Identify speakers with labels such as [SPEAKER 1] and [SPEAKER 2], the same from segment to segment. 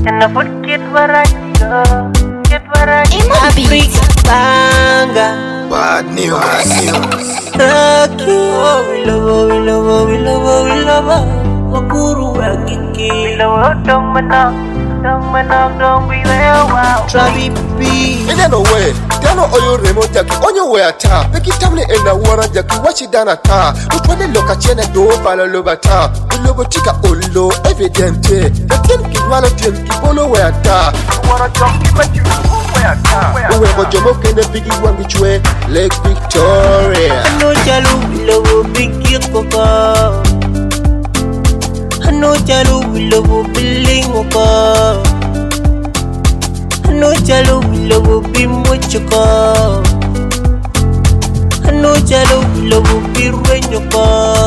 [SPEAKER 1] And I forget what I go. Get what I
[SPEAKER 2] Africa
[SPEAKER 1] Banga.
[SPEAKER 3] Bad news.
[SPEAKER 1] Rocky. Oh, we love her, we love her, we love her, we love her. Wakuru wa kiki. We love her, don't be there, wow. Travi B.
[SPEAKER 3] In no way, Dano Oyo Remo Jackie, on your way at ta. Make it tamely in the water Jackie, watch it down at ta. But when they look at Chena do, Bala Lobata, we Lobotica Olo, evidente. The ten keep one of them, keep on away at ta. What a jump, but you where ta. Whoever Jomo can the biggie one which way, Lake Victoria.
[SPEAKER 1] I know Jalu, we love big Kiko. I know Jalu, we love Bilingo. I know Jalu, we love Bimochiko. I know Jalu, we love Biruenyoko.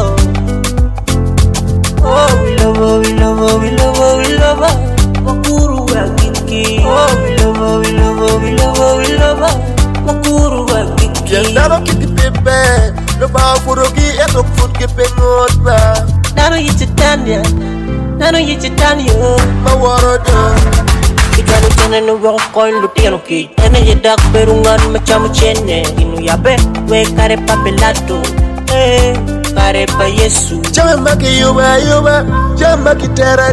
[SPEAKER 1] Oh, we love her, we love her, we love her, we love her. Wakuru wa kiki. Oh, we love her, we love her, we love her, we love her. Wakuru wa kiki.
[SPEAKER 3] Nano kiki pepe, no ba furogi eto food kepe ngotba.
[SPEAKER 1] Nano yichitanya, nano yichitanya.
[SPEAKER 3] Ma worodo.
[SPEAKER 1] Ikano chene no rock coin lutiano ki. Ene ye dak perungan macam chene. Inu yabe we kare papelato. Kare pa Yesu.
[SPEAKER 3] Jama ki yuba, jama ki tera.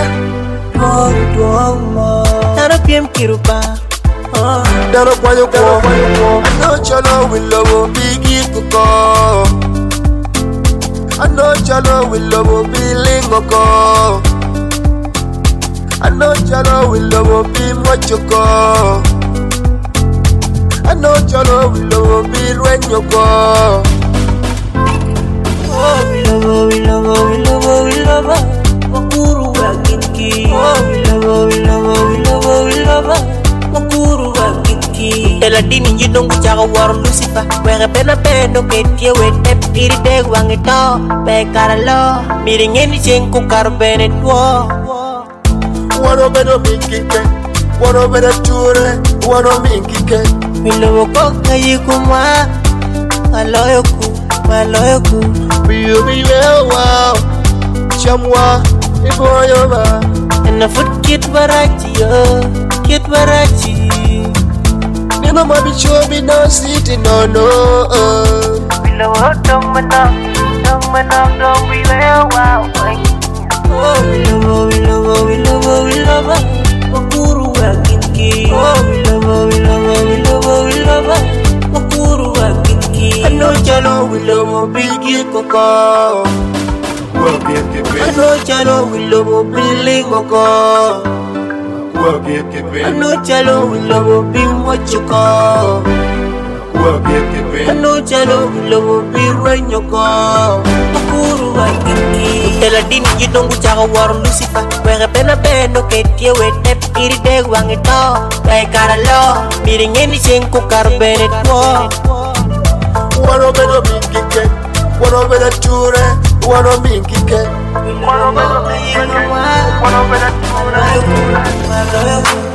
[SPEAKER 1] Nano piem kiruba.
[SPEAKER 3] Dano kwayo kwa. Ano chalo we love bigi kuko. Ano chalo we love bilingo ko. Ano chalo we love bimochoko. Ano chalo we love biruenyoko.
[SPEAKER 1] Oh, we love her, we love her, we love her, we love her. Wakuru wa kiki. Oh, we love her, we love her, we love her, we love her. Wakuru wa kiki. Ela dini jidongu chaka waru Lucifer. Wege pena peno ketie wete piri deg wangito. Bekara lo, miringeni chenku karbene tuo.
[SPEAKER 3] Wano bedo minkike, wano bedo ture, wano minkike.
[SPEAKER 1] We love koka yikuma. Aloyoku.
[SPEAKER 3] Be wow, chamwa, iboyoba.
[SPEAKER 1] And I forget what I do, get what I do.
[SPEAKER 3] Nino mabi chobi no city no.
[SPEAKER 1] We love her, don't be there, wow. Oh, we love her, we love her, we love her, we love her. Wakuru wa kiki. Oh, we love her, we love her, we love her, we love her. Wakuru wa kiki. I know Jalo, we love bigi koko. I know Jalo, we love bilingo ko. I know Jalo, we love bimochoko. I know Jalo, we love biruenyoko. Wakuru wa kiki. Ela dini jidongu chaka waru Lucifer. Wege pena peno ketie wete piri deg wangito. Bekara lo, miringeni chenku karbene tuo.
[SPEAKER 3] Wano bedo minkike, wano bedo ture, wano minkike.
[SPEAKER 1] Wano bedo ture.